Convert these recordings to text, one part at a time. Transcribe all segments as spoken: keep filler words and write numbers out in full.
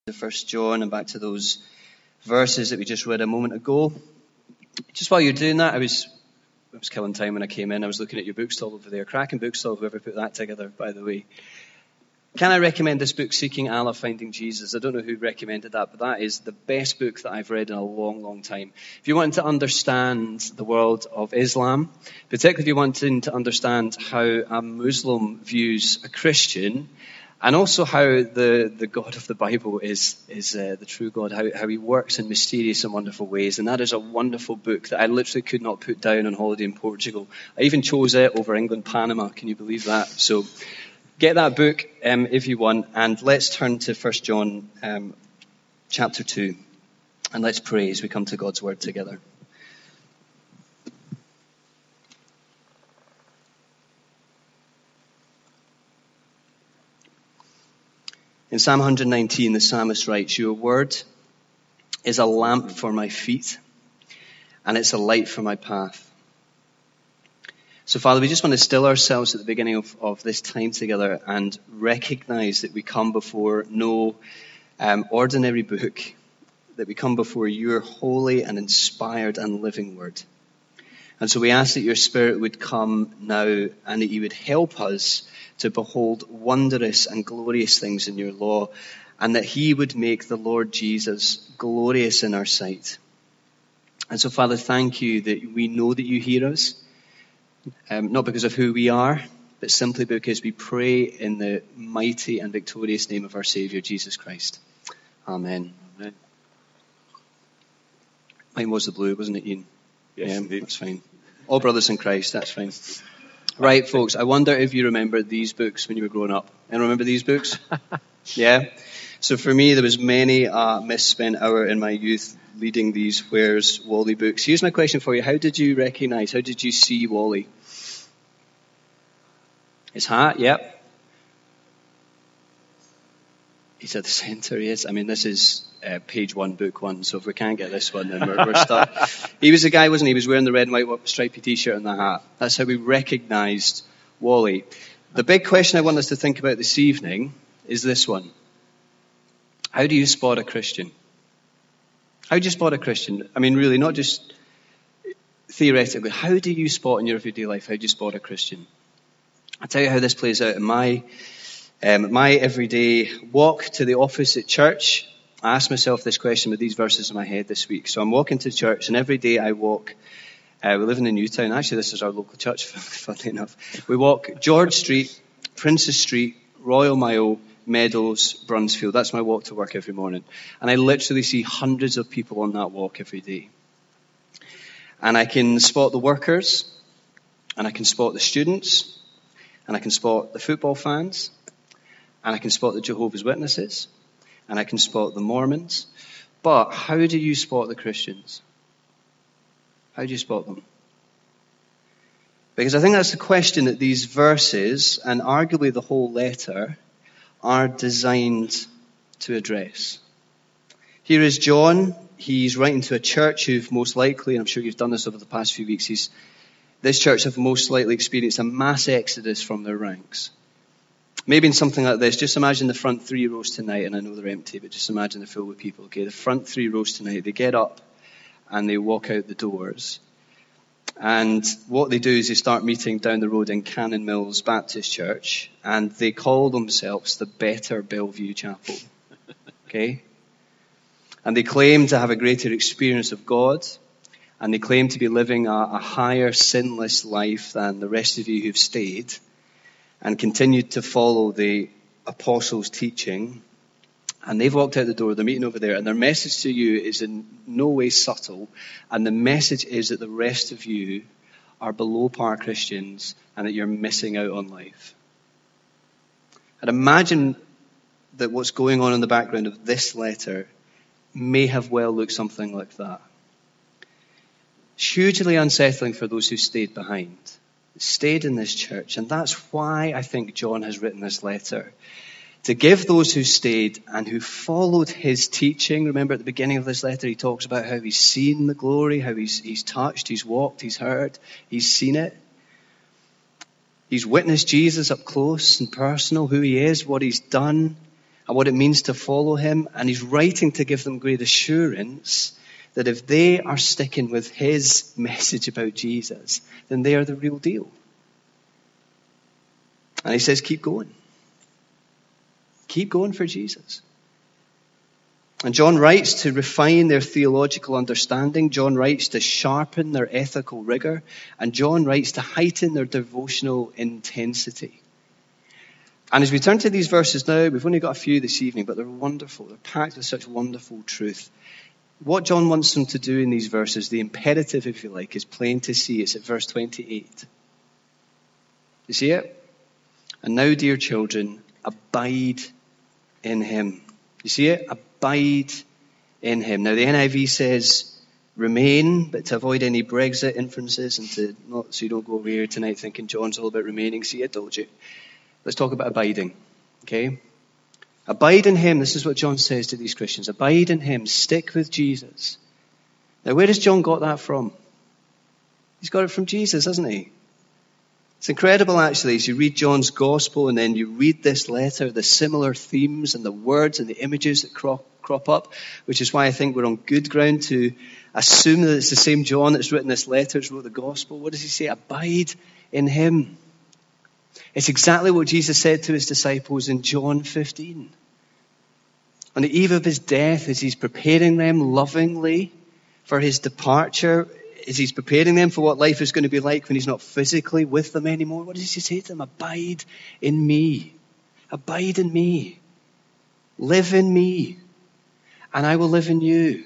to First John and back to those verses that we just read a moment ago. Just while you're doing that, I was I was killing time when I came in. I was looking at your bookstall over there. Cracking bookstall, whoever put that together, by the way. Can I recommend this book, Seeking Allah, Finding Jesus? I don't know who recommended that, but that is the best book that I've read in a long, long time. If you want to understand the world of Islam, particularly if you want to understand how a Muslim views a Christian, and also how the, the God of the Bible is is uh, the true God, how, how he works in mysterious and wonderful ways. And that is a wonderful book that I literally could not put down on holiday in Portugal. I even chose it over England, Panama. Can you believe that? So get that book um, if you want. And let's turn to First John um, chapter two. And let's pray as we come to God's word together. In Psalm one nineteen, the psalmist writes, "Your word is a lamp for my feet, and it's a light for my path." So, Father, we just want to still ourselves at the beginning of, of this time together and recognize that we come before no um, ordinary book, that we come before your holy and inspired and living word. And so we ask that your Spirit would come now and that you would help us to behold wondrous and glorious things in your law, and that he would make the Lord Jesus glorious in our sight. And so, Father, thank you that we know that you hear us, um, not because of who we are, but simply because we pray in the mighty and victorious name of our Saviour, Jesus Christ. Amen. Amen. Mine was the blue, wasn't it, Ian? Yes, yeah, indeed. That's fine. All brothers in Christ, that's fine. Right, folks, I wonder if you remember these books when you were growing up. And remember these books? Yeah? So for me, there was many a misspent hour in my youth reading these Where's Wally books. Here's my question for you. How did you recognize, how did you see Wally? His hat, yep. He's at the centre, he is. I mean, this is uh, page one, book one, so if we can't get this one, then we're, we're stuck. He was the guy, wasn't he? He was wearing the red and white stripy t-shirt and the hat. That's how we recognised Wally. The big question I want us to think about this evening is this one. How do you spot a Christian? How do you spot a Christian? I mean, really, not just theoretically. How do you spot in your everyday life, how do you spot a Christian? I'll tell you how this plays out in my Um, my everyday walk to the office at church. I asked myself this question with these verses in my head this week. So I'm walking to church, and every day I walk, uh, we live in the Newtown. Actually, this is our local church, funny enough. We walk George Street, Princess Street, Royal Mile, Meadows, Brunsfield. That's my walk to work every morning. And I literally see hundreds of people on that walk every day. And I can spot the workers, and I can spot the students, and I can spot the football fans, and I can spot the Jehovah's Witnesses, and I can spot the Mormons. But how do you spot the Christians? How do you spot them? Because I think that's the question that these verses, and arguably the whole letter, are designed to address. Here is John. He's writing to a church who've most likely, and I'm sure you've done this over the past few weeks, he's, this church have most likely experienced a mass exodus from their ranks. Maybe in something like this, just imagine the front three rows tonight, and I know they're empty, but just imagine they're filled with people, okay? The front three rows tonight, they get up and they walk out the doors. And what they do is they start meeting down the road in Cannon Mills Baptist Church, and they call themselves the Better Bellevue Chapel, okay? And they claim to have a greater experience of God, and they claim to be living a, a higher sinless life than the rest of you who've stayed, and continued to follow the apostles' teaching. And they've walked out the door, they're meeting over there, and their message to you is in no way subtle. And the message is that the rest of you are below par Christians and that you're missing out on life. And imagine that what's going on in the background of this letter may have well looked something like that. It's hugely unsettling for those who stayed behind. Stayed in this church, and that's why I think John has written this letter, to give those who stayed and who followed his teaching. Remember at the beginning of this letter he talks about how he's seen the glory, how he's, he's touched, he's walked, he's heard, he's seen it. He's witnessed Jesus up close and personal, who he is, what he's done, and what it means to follow him. And he's writing to give them great assurance that if they are sticking with his message about Jesus, then they are the real deal. And he says, keep going. Keep going for Jesus. And John writes to refine their theological understanding. John writes to sharpen their ethical rigor. And John writes to heighten their devotional intensity. And as we turn to these verses now, we've only got a few this evening, but they're wonderful. They're packed with such wonderful truth. What John wants them to do in these verses, the imperative, if you like, is plain to see. It's at verse twenty-eight. You see it? And now, dear children, abide in him. You see it? Abide in him. Now, the N I V says remain, but to avoid any Brexit inferences and to not, so you don't go away here tonight thinking John's all about remaining. See, I told you. Let's talk about abiding. Okay? Abide in him. This is what John says to these Christians. Abide in him. Stick with Jesus. Now, where has John got that from? He's got it from Jesus, hasn't he? It's incredible, actually, as you read John's gospel and then you read this letter, the similar themes and the words and the images that crop, crop up, which is why I think we're on good ground to assume that it's the same John that's written this letter, that's wrote the gospel. What does he say? Abide in him. It's exactly what Jesus said to his disciples in John fifteen. On the eve of his death, as he's preparing them lovingly for his departure, as he's preparing them for what life is going to be like when he's not physically with them anymore, what does he say to them? Abide in me. Abide in me. Live in me. And I will live in you.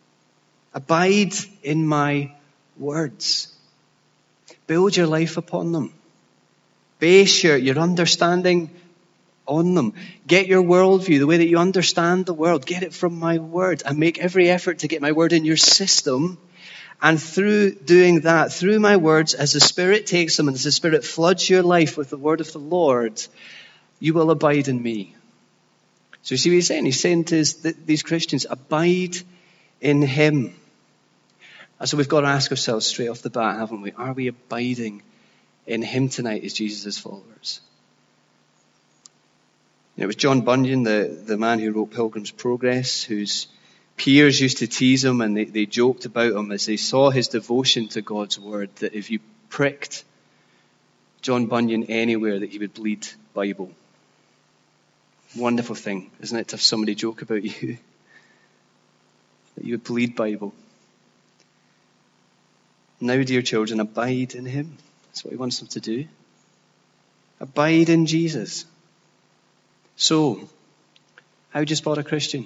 Abide in my words. Build your life upon them. Base your, your understanding on them. Get your worldview, the way that you understand the world, get it from my word, and make every effort to get my word in your system. And through doing that, through my words, as the Spirit takes them and as the Spirit floods your life with the word of the Lord, you will abide in me. So you see what he's saying? He's saying to his, these Christians, abide in him. And so we've got to ask ourselves straight off the bat, haven't we? Are we abiding in him tonight as Jesus' followers? You know, it was John Bunyan, the, the man who wrote Pilgrim's Progress, whose peers used to tease him and they, they joked about him as they saw his devotion to God's word, that if you pricked John Bunyan anywhere, that he would bleed Bible. Wonderful thing, isn't it, to have somebody joke about you? That you would bleed Bible. Now, dear children, abide in him. That's what he wants them to do. Abide in Jesus. So, how do you spot a Christian?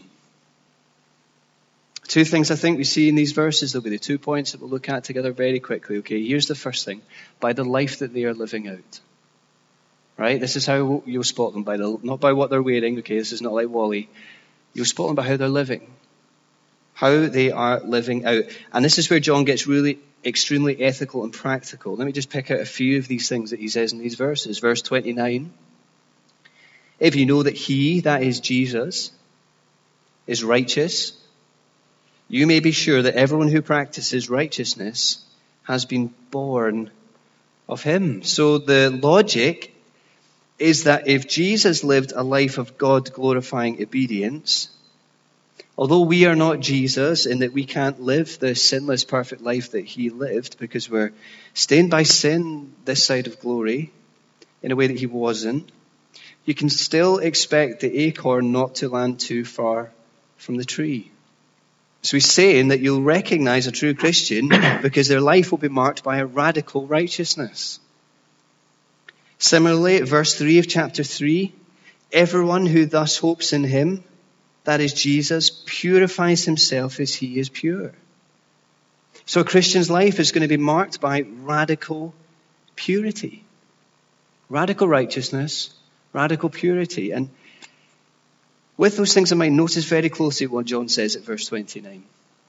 Two things I think we see in these verses. There'll be the two points that we'll look at together very quickly. Okay, here's the first thing. By the life that they are living out. Right? This is how you'll spot them. By the, not by what they're wearing. Okay, this is not like Wally. You'll spot them by how they're living. How they are living out. And this is where John gets really extremely ethical and practical. Let me just pick out a few of these things that he says in these verses. Verse twenty-nine. If you know that he, that is Jesus, is righteous, you may be sure that everyone who practices righteousness has been born of him. So the logic is that if Jesus lived a life of God-glorifying obedience, although we are not Jesus in that we can't live the sinless, perfect life that he lived because we're stained by sin this side of glory in a way that he wasn't, you can still expect the acorn not to land too far from the tree. So he's saying that you'll recognize a true Christian because their life will be marked by a radical righteousness. Similarly, verse three of chapter three, everyone who thus hopes in him, that is Jesus, purifies himself as he is pure. So a Christian's life is going to be marked by radical purity. Radical righteousness, radical purity. And with those things in mind, notice very closely what John says at verse twenty-nine.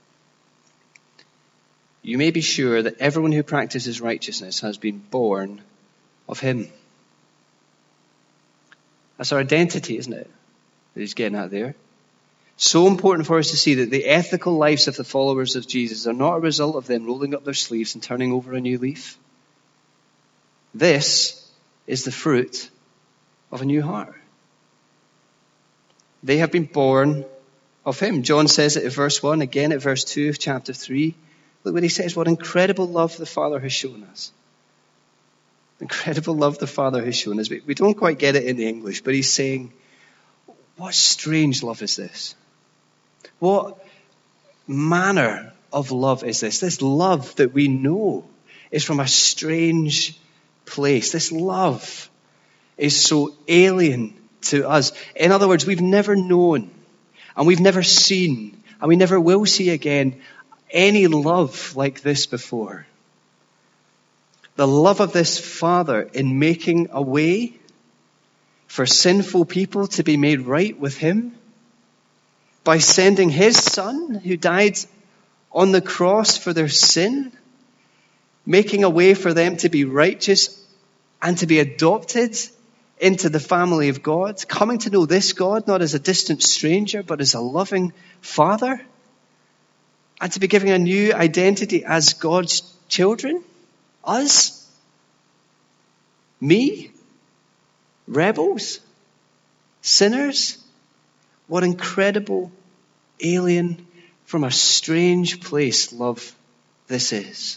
You may be sure that everyone who practices righteousness has been born of him. That's our identity, isn't it? That he's getting at there. So important for us to see that the ethical lives of the followers of Jesus are not a result of them rolling up their sleeves and turning over a new leaf. This is the fruit of a new heart. They have been born of him. John says it at verse one, again at verse two of chapter three. Look what he says, what incredible love the Father has shown us. Incredible love the Father has shown us. We, we don't quite get it in the English, but he's saying, what strange love is this? What manner of love is this? This love that we know is from a strange place. This love is so alien to us. In other words, we've never known and we've never seen and we never will see again any love like this before. The love of this Father in making a way for sinful people to be made right with him by sending his Son who died on the cross for their sin, making a way for them to be righteous and to be adopted into the family of God, coming to know this God not as a distant stranger, but as a loving Father, and to be given a new identity as God's children, us, me, rebels, sinners. What incredible, alien, from a strange place love this is.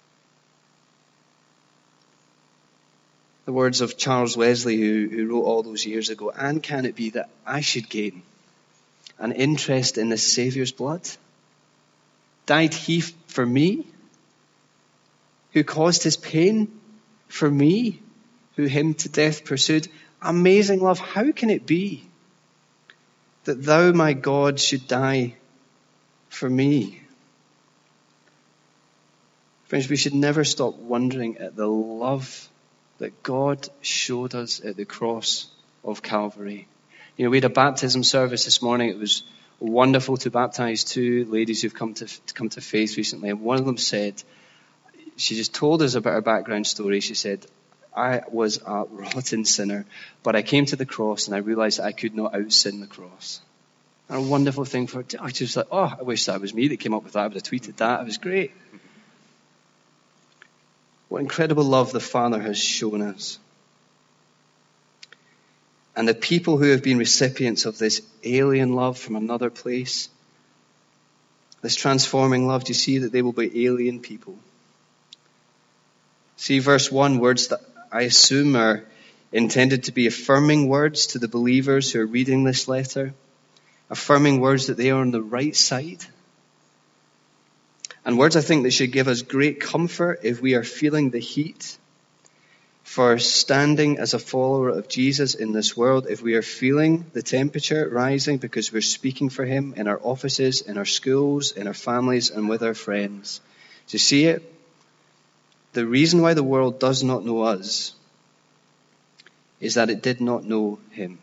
The words of Charles Wesley, who, who wrote all those years ago, and can it be that I should gain an interest in the Saviour's blood? Died he for me, who caused his pain for me, who him to death pursued? Amazing love, how can it be that thou, my God, should die for me? Friends, we should never stop wondering at the love that God showed us at the cross of Calvary. You know, we had a baptism service this morning. It was wonderful to baptize two ladies who've come to, to come to faith recently. And one of them said, she just told us about her background story. She said, I was a rotten sinner, but I came to the cross and I realized that I could not out-sin the cross. And a wonderful thing for her. I just like, oh, I wish that was me that came up with that. I would have tweeted that. It was great. What incredible love the Father has shown us. And the people who have been recipients of this alien love from another place, this transforming love, do you see that they will be alien people? See verse one, words that I assume are intended to be affirming words to the believers who are reading this letter, affirming words that they are on the right side. And words I think that should give us great comfort if we are feeling the heat for standing as a follower of Jesus in this world, if we are feeling the temperature rising because we're speaking for him in our offices, in our schools, in our families, and with our friends. Do you see it? The reason why the world does not know us is that it did not know him.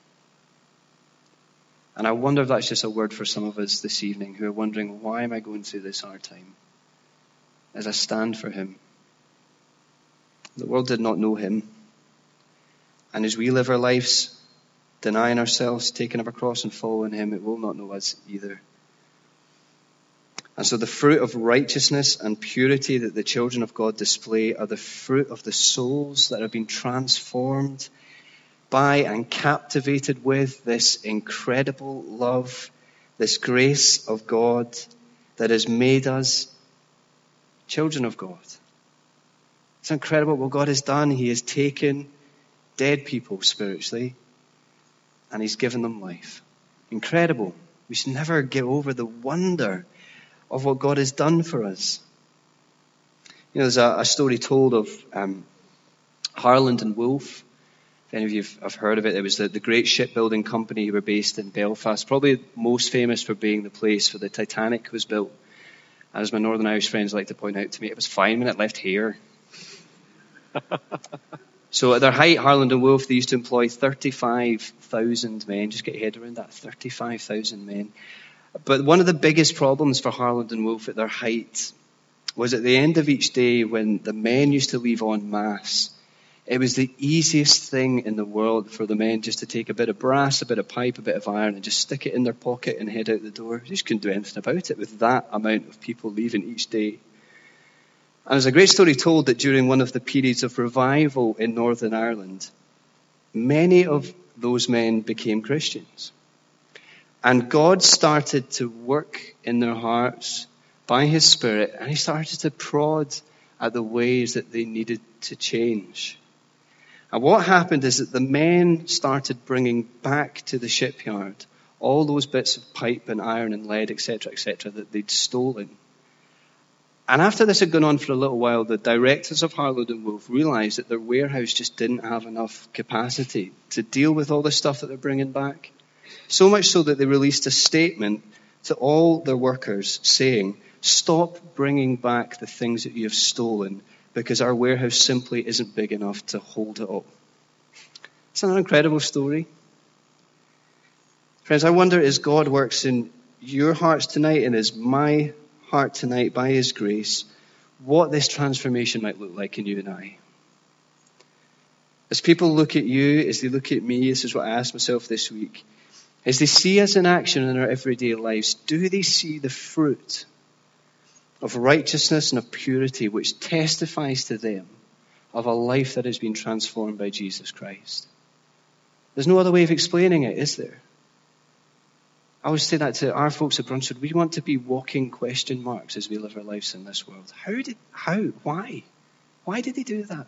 And I wonder if that's just a word for some of us this evening who are wondering, why am I going through this hard time? As I stand for him. The world did not know him. And as we live our lives denying ourselves, taking up a cross and following him, it will not know us either. And so the fruit of righteousness and purity that the children of God display are the fruit of the souls that have been transformed by and captivated with this incredible love, this grace of God that has made us children of God. It's incredible what God has done. He has taken dead people spiritually and he's given them life. Incredible. We should never get over the wonder of what God has done for us. You know, there's a, a story told of um, Harland and Wolff. If any of you have heard of it, it was the, the great shipbuilding company who were based in Belfast, probably most famous for being the place where the Titanic was built. As my Northern Irish friends like to point out to me, it was fine when it left here. So at their height, Harland and Wolff, they used to employ thirty-five thousand men. Just get your head around that, thirty-five thousand men. But one of the biggest problems for Harland and Wolff at their height was at the end of each day when the men used to leave en masse. It was the easiest thing in the world for the men just to take a bit of brass, a bit of pipe, a bit of iron and just stick it in their pocket and head out the door. They just couldn't do anything about it with that amount of people leaving each day. And there's a great story told that during one of the periods of revival in Northern Ireland, many of those men became Christians. And God started to work in their hearts by his Spirit, and he started to prod at the ways that they needed to change. And what happened is that the men started bringing back to the shipyard all those bits of pipe and iron and lead, et cetera, et cetera, that they'd stolen. And after this had gone on for a little while, the directors of Harlow and Wolff realized that their warehouse just didn't have enough capacity to deal with all the stuff that they're bringing back. So much so that they released a statement to all their workers saying, stop bringing back the things that you have stolen because our warehouse simply isn't big enough to hold it all. Isn't that an incredible story? Friends, I wonder as God works in your hearts tonight and as my heart tonight by his grace, what this transformation might look like in you and I. As people look at you, as they look at me, this is what I asked myself this week, as they see us in action in our everyday lives, do they see the fruit of righteousness and of purity which testifies to them of a life that has been transformed by Jesus Christ? There's no other way of explaining it, is there? I always say that to our folks at Brunswick. We want to be walking question marks as we live our lives in this world. How did, how, why? Why did he do that?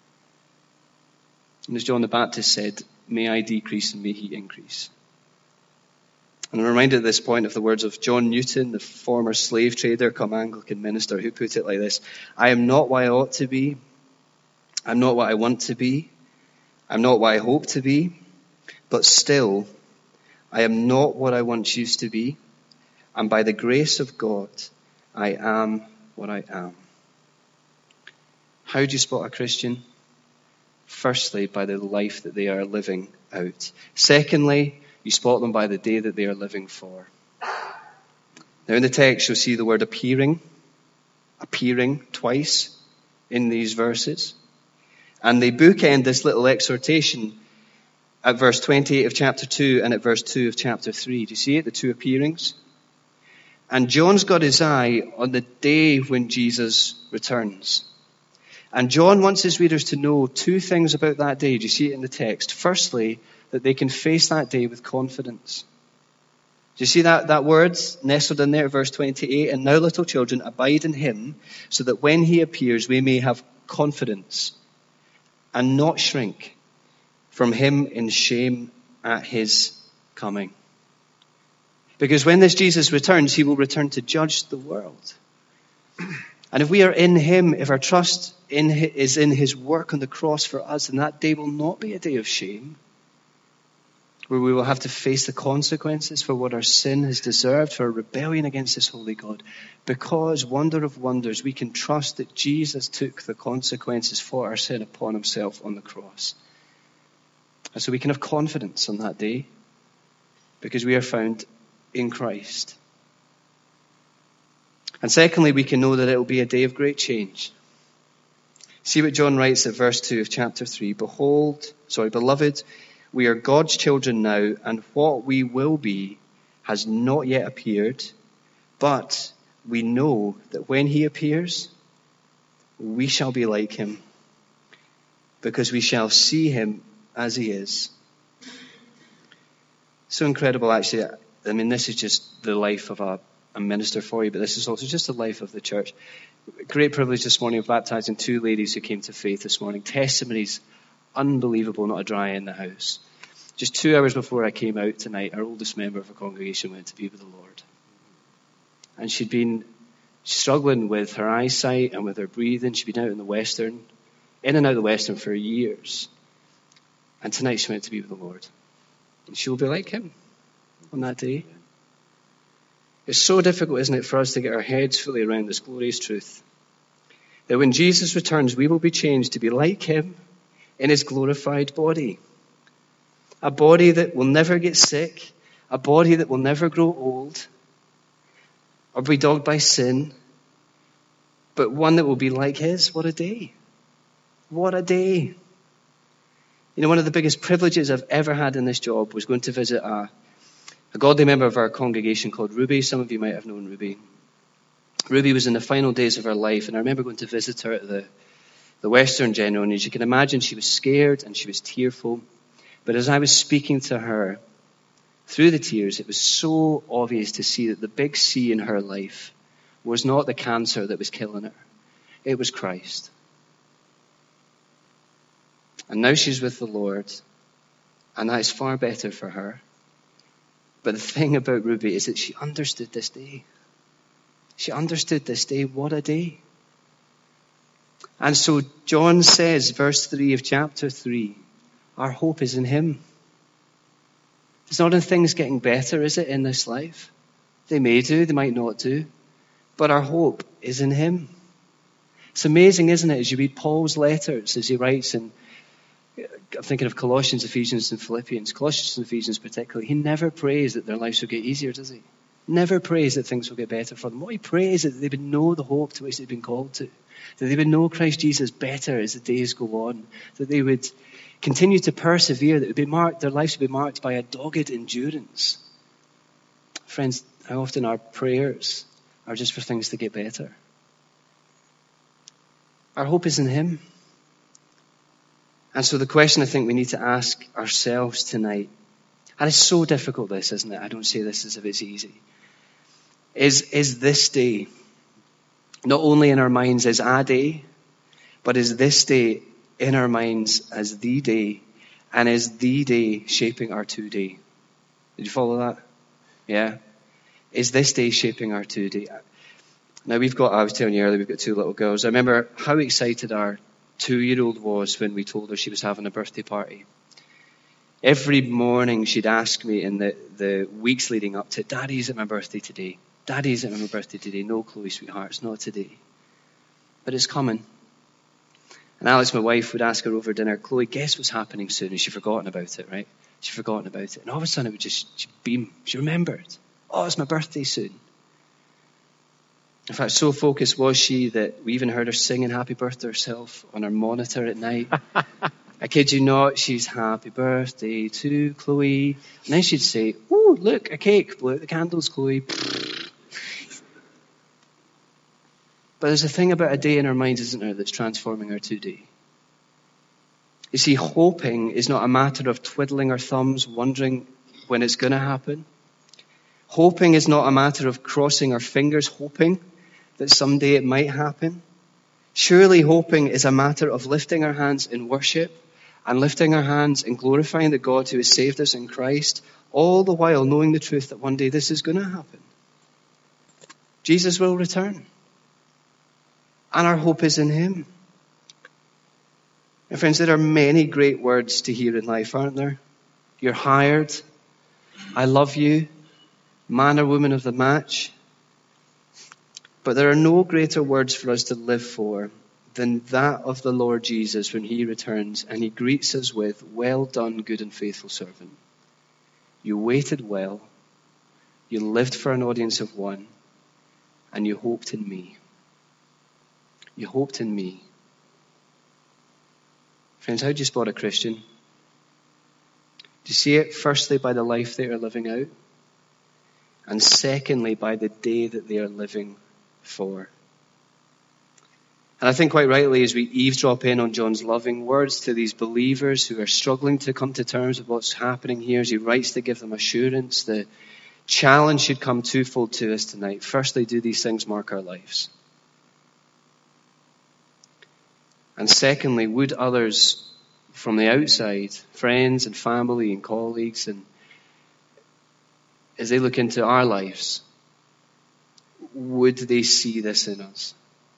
And as John the Baptist said, may I decrease and may he increase. And I'm reminded at this point of the words of John Newton, the former slave trader come Anglican minister, who put it like this: I am not what I ought to be. I'm not what I want to be. I'm not what I hope to be. But still, I am not what I once used to be. And by the grace of God, I am what I am. How do you spot a Christian? Firstly, by the life that they are living out. Secondly, you spot them by the day that they are living for. Now in the text, you'll see the word appearing, appearing twice in these verses. And they bookend this little exhortation at verse twenty-eight of chapter two and at verse two of chapter three. Do you see it? The two appearings. And John's got his eye on the day when Jesus returns. And John wants his readers to know two things about that day. Do you see it in the text? Firstly, that they can face that day with confidence. Do you see that, that word nestled in there, verse twenty-eight? And now, little children, abide in him, so that when he appears, we may have confidence and not shrink from him in shame at his coming. Because when this Jesus returns, he will return to judge the world. And if we are in him, if our trust in his, is in his work on the cross for us, then that day will not be a day of shame, where we will have to face the consequences for what our sin has deserved, for our rebellion against this holy God. Because, wonder of wonders, we can trust that Jesus took the consequences for our sin upon himself on the cross. And so we can have confidence on that day, because we are found in Christ. And secondly, we can know that it will be a day of great change. See what John writes at verse two of chapter three. Behold, sorry, beloved, we are God's children now, and what we will be has not yet appeared, but we know that when he appears, we shall be like him, because we shall see him as he is. So incredible, actually. I mean, this is just the life of a, a minister for you, but this is also just the life of the church. Great privilege this morning of baptizing two ladies who came to faith this morning. Testimonies, unbelievable, not a dry eye in the house. Just two hours before I came out tonight, our oldest member of our congregation went to be with the Lord. And she'd been struggling with her eyesight and with her breathing. She'd been out in the Western, in and out of the Western for years. And tonight she went to be with the Lord. And she will be like him on that day. It's so difficult, isn't it, for us to get our heads fully around this glorious truth, that when Jesus returns, we will be changed to be like him in his glorified body. A body that will never get sick, a body that will never grow old or be dogged by sin, but one that will be like his. What a day. What a day. You know, one of the biggest privileges I've ever had in this job was going to visit a A godly member of our congregation called Ruby. Some of you might have known Ruby. Ruby was in the final days of her life, and I remember going to visit her at the, the Western General, and as you can imagine, she was scared and she was tearful. But as I was speaking to her, through the tears, it was so obvious to see that the big C in her life was not the cancer that was killing her. It was Christ. And now she's with the Lord, and that is far better for her. But the thing about Ruby is that she understood this day. She understood this day. What a day. And so John says, verse three of chapter three, our hope is in him. It's not in things getting better, is it, in this life? They may do, they might not do. But our hope is in him. It's amazing, isn't it, as you read Paul's letters, as he writes in, I'm thinking of Colossians, Ephesians, and Philippians. Colossians and Ephesians particularly. He never prays that their lives will get easier, does he? Never prays that things will get better for them. What he prays is that they would know the hope to which they've been called to. That they would know Christ Jesus better as the days go on. That they would continue to persevere. That would be marked, their lives would be marked by a dogged endurance. Friends, how often our prayers are just for things to get better? Our hope is in him. And so the question I think we need to ask ourselves tonight, and it's so difficult this, isn't it? I don't say this as if it's easy. Is, is this day, not only in our minds as a day, but is this day in our minds as the day, and is the day shaping our today? Did you follow that? Yeah? Is this day shaping our today? Now we've got, I was telling you earlier, we've got two little girls. I remember how excited our two-year-old was when we told her she was having a birthday party. Every morning she'd ask me in the, the weeks leading up to, Daddy, is it my birthday today? Daddy, is it my birthday today? No, Chloe, sweetheart, it's not today. But it's coming. And Alex, my wife, would ask her over dinner, Chloe, guess what's happening soon? And she'd forgotten about it, right? She'd forgotten about it. And all of a sudden it would just she'd beam. She remembered. Oh, it's my birthday soon. In fact, so focused was she that we even heard her singing happy birthday herself on her monitor at night. I kid you not, she's happy birthday to Chloe. And then she'd say, ooh, look, a cake. Blow out the candles, Chloe. But there's a thing about a day in our minds, isn't there, that's transforming our today. You see, hoping is not a matter of twiddling our thumbs, wondering when it's going to happen. Hoping is not a matter of crossing our fingers, hoping that someday it might happen. Surely hoping is a matter of lifting our hands in worship and lifting our hands in glorifying the God who has saved us in Christ, all the while knowing the truth that one day this is going to happen. Jesus will return. And our hope is in him. And friends, there are many great words to hear in life, aren't there? You're hired. I love you. Man or woman of the match. But there are no greater words for us to live for than that of the Lord Jesus when he returns and he greets us with, well done, good and faithful servant. You waited well. You lived for an audience of one. And you hoped in me. You hoped in me. Friends, how do you spot a Christian? Do you see it firstly by the life they are living out? And secondly, by the day that they are living for. And I think quite rightly, as we eavesdrop in on John's loving words to these believers who are struggling to come to terms with what's happening here, as he writes to give them assurance, the challenge should come twofold to us tonight. Firstly, do these things mark our lives? And secondly, would others from the outside, friends and family and colleagues, and as they look into our lives, would they see this in us?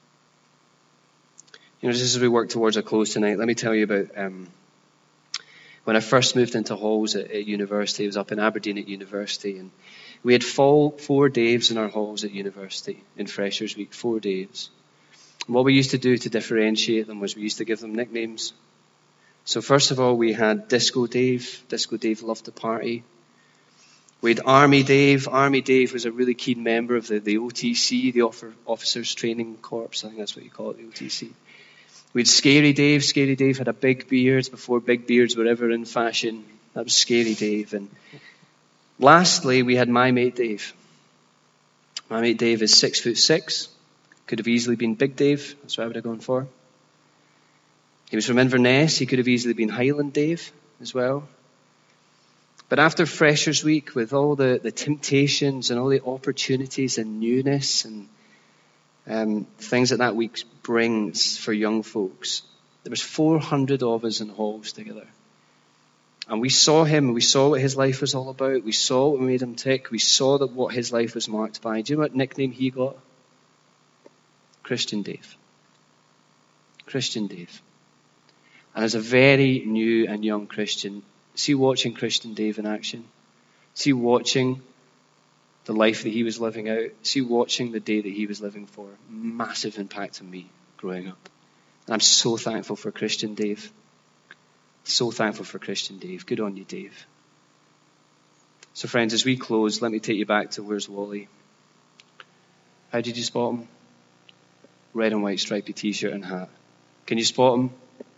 You know, just as we work towards a close tonight, let me tell you about um, when I first moved into halls at, at university. I was up in Aberdeen at university, and we had four, four Daves in our halls at university in Freshers Week, four Daves. And what we used to do to differentiate them was we used to give them nicknames. So first of all, we had Disco Dave. Disco Dave loved to party. We had Army Dave. Army Dave was a really keen member of the, the O T C, the Officers Training Corps. I think that's what you call it, the O T C. We had Scary Dave. Scary Dave had a big beard before big beards were ever in fashion. That was Scary Dave. And lastly, we had My Mate Dave. My Mate Dave is six foot six. Could have easily been Big Dave. That's what I would have gone for. He was from Inverness. He could have easily been Highland Dave as well. But after Freshers Week, with all the, the temptations and all the opportunities and newness and um, things that that week brings for young folks, there was four hundred of us in halls together. And we saw him, we saw what his life was all about, we saw what made him tick, we saw that what his life was marked by. Do you know what nickname he got? Christian Dave. Christian Dave. And as a very new and young Christian, see watching Christian Dave in action. See watching the life that he was living out. See watching the day that he was living for. Massive impact on me growing up. And I'm so thankful for Christian Dave. So thankful for Christian Dave. Good on you, Dave. So friends, as we close, let me take you back to Where's Wally? How did you spot him? Red and white stripy t-shirt and hat. Can you spot him?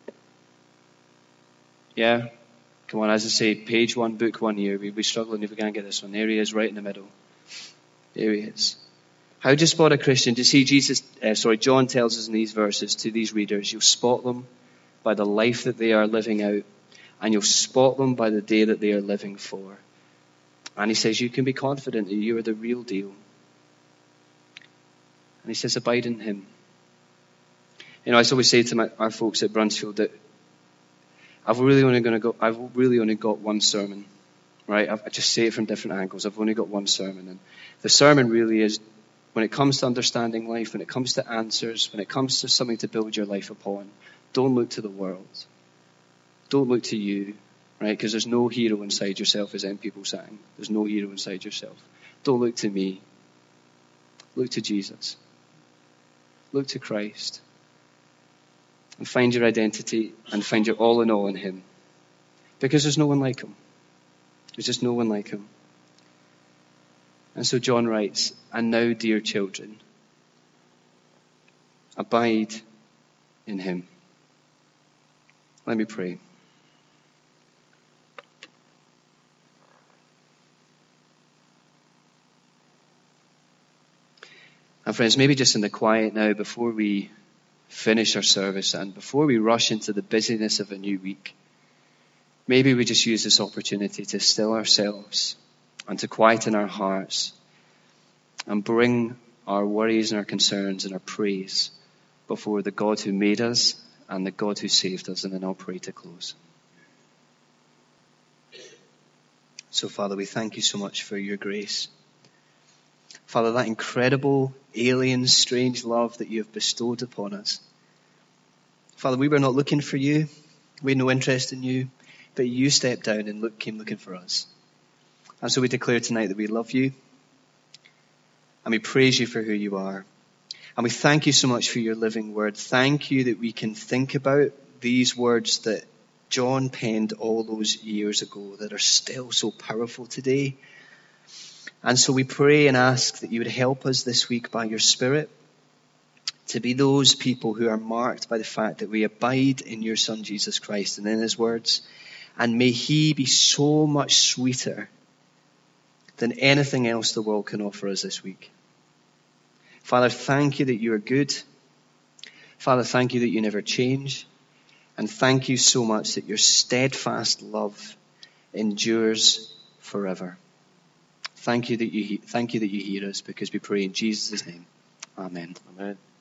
Yeah? Come on, as I say, page one, book one here. We'll be struggling if we can't get this one. There he is, right in the middle. There he is. How do you spot a Christian? Do you see Jesus, uh, sorry, John tells us in these verses to these readers, you'll spot them by the life that they are living out, and you'll spot them by the day that they are living for. And he says, you can be confident that you are the real deal. And he says, abide in him. You know, I always say to my, our folks at Brunsfield that I've really only going to go. I've really only got one sermon, right? I've, I just say it from different angles. I've only got one sermon, and the sermon really is, when it comes to understanding life, when it comes to answers, when it comes to something to build your life upon, don't look to the world. Don't look to you, right? Because there's no hero inside yourself, as M people sang. There's no hero inside yourself. Don't look to me. Look to Jesus. Look to Christ. And find your identity and find your all in all in him. Because there's no one like him. There's just no one like him. And so John writes, and now, dear children, abide in him. Let me pray. And friends, maybe just in the quiet now, before we finish our service and before we rush into the busyness of a new week, maybe we just use this opportunity to still ourselves and to quieten our hearts and bring our worries and our concerns and our praise before the God who made us and the God who saved us. And then I'll pray to close. So, Father, we thank you so much for your grace. Father, that incredible, alien, strange love that you have bestowed upon us. Father, we were not looking for you. We had no interest in you. But you stepped down and look, came looking for us. And so we declare tonight that we love you. And we praise you for who you are. And we thank you so much for your living word. Thank you that we can think about these words that John penned all those years ago that are still so powerful today. And so we pray and ask that you would help us this week by your Spirit to be those people who are marked by the fact that we abide in your Son, Jesus Christ, and in his words. And may he be so much sweeter than anything else the world can offer us this week. Father, thank you that you are good. Father, thank you that you never change. And thank you so much that your steadfast love endures forever. Thank you that you, thank you that you hear us, because we pray in Jesus' name. Amen. Amen.